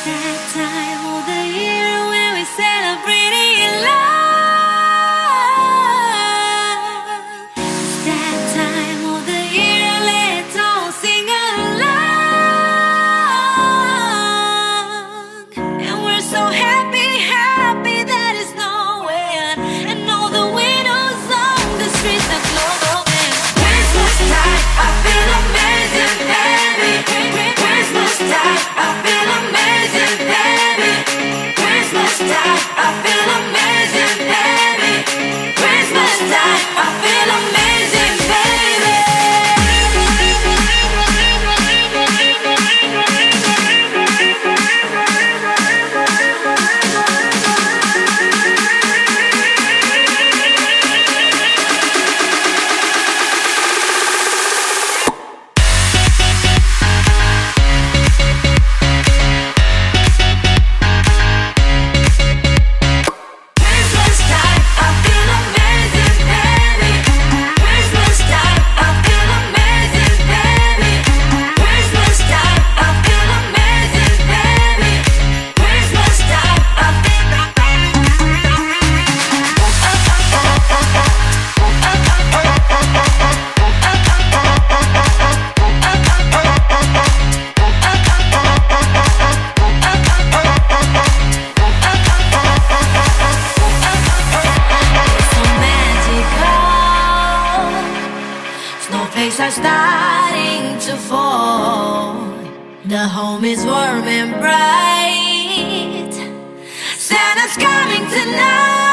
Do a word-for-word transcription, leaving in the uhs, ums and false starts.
that time of the year when we celebrate in love. It's that time of the year, let's all sing along. And we're so happy, happy that it's nowhere. And all the windows on the streets are glowing. Christmas time, I feel amazing, baby. Christmas time, I feel amazing, baby. Christmas time, I feel amazing, baby. Christmas time, I feel amazing, baby. Christmas time, I feel amazing, baby. Christmas time, I feel amazing, baby. Christmas time, I feel amazing, baby. Christmas time, I feel so magical. Snowflakes are starting to fall. The home is warm and bright. Santa's coming tonight.